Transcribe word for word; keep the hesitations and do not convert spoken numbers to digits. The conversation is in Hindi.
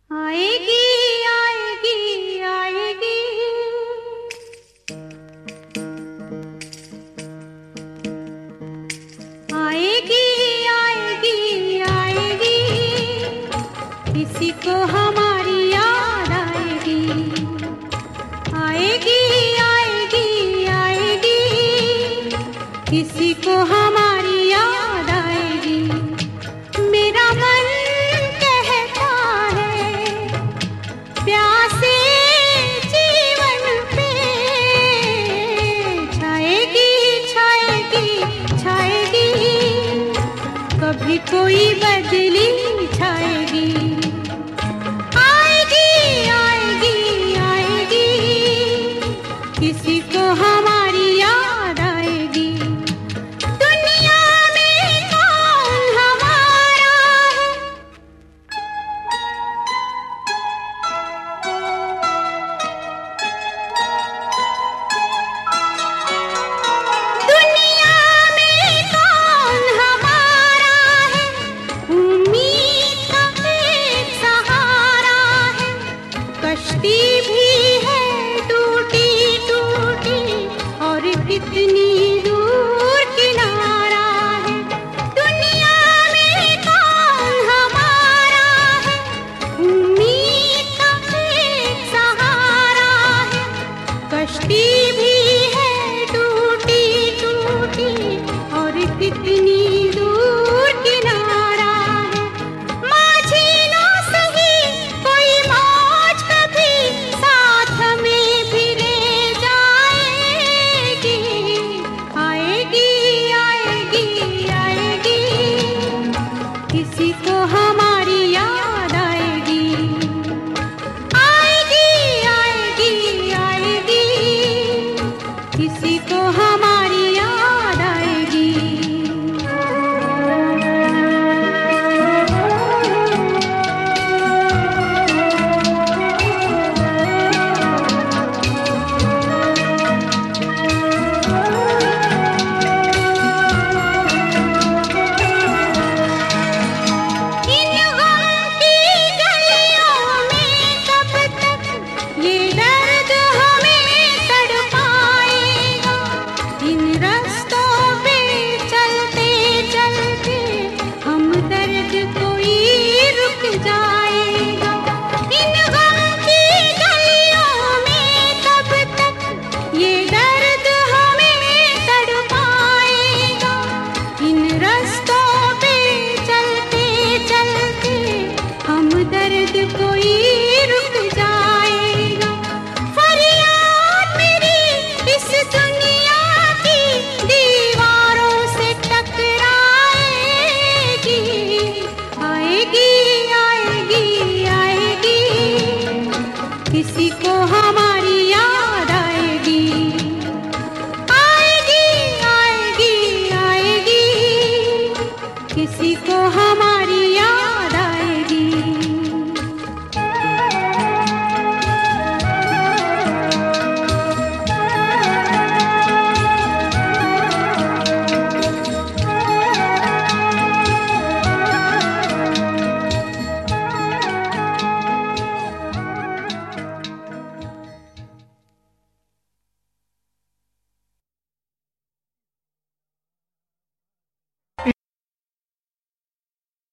आएगी आएगी आएगी, आएगी आएगी आएगी, किसी को हमारी याद आएगी। आएगी आएगी आएगी, किसी को हमारी याद आएगी। मेरा मन कहता है प्यासे जीवन पे छाएगी छाएगी छाएगी, कभी कोई बदली छाएगी। आएगी आएगी आएगी, किसी को हमारी याद आएगी। दुनिया में कौन हमारा है, दुनिया में कौन हमारा है, उम्मीद का एक सहारा है। कश्ती भी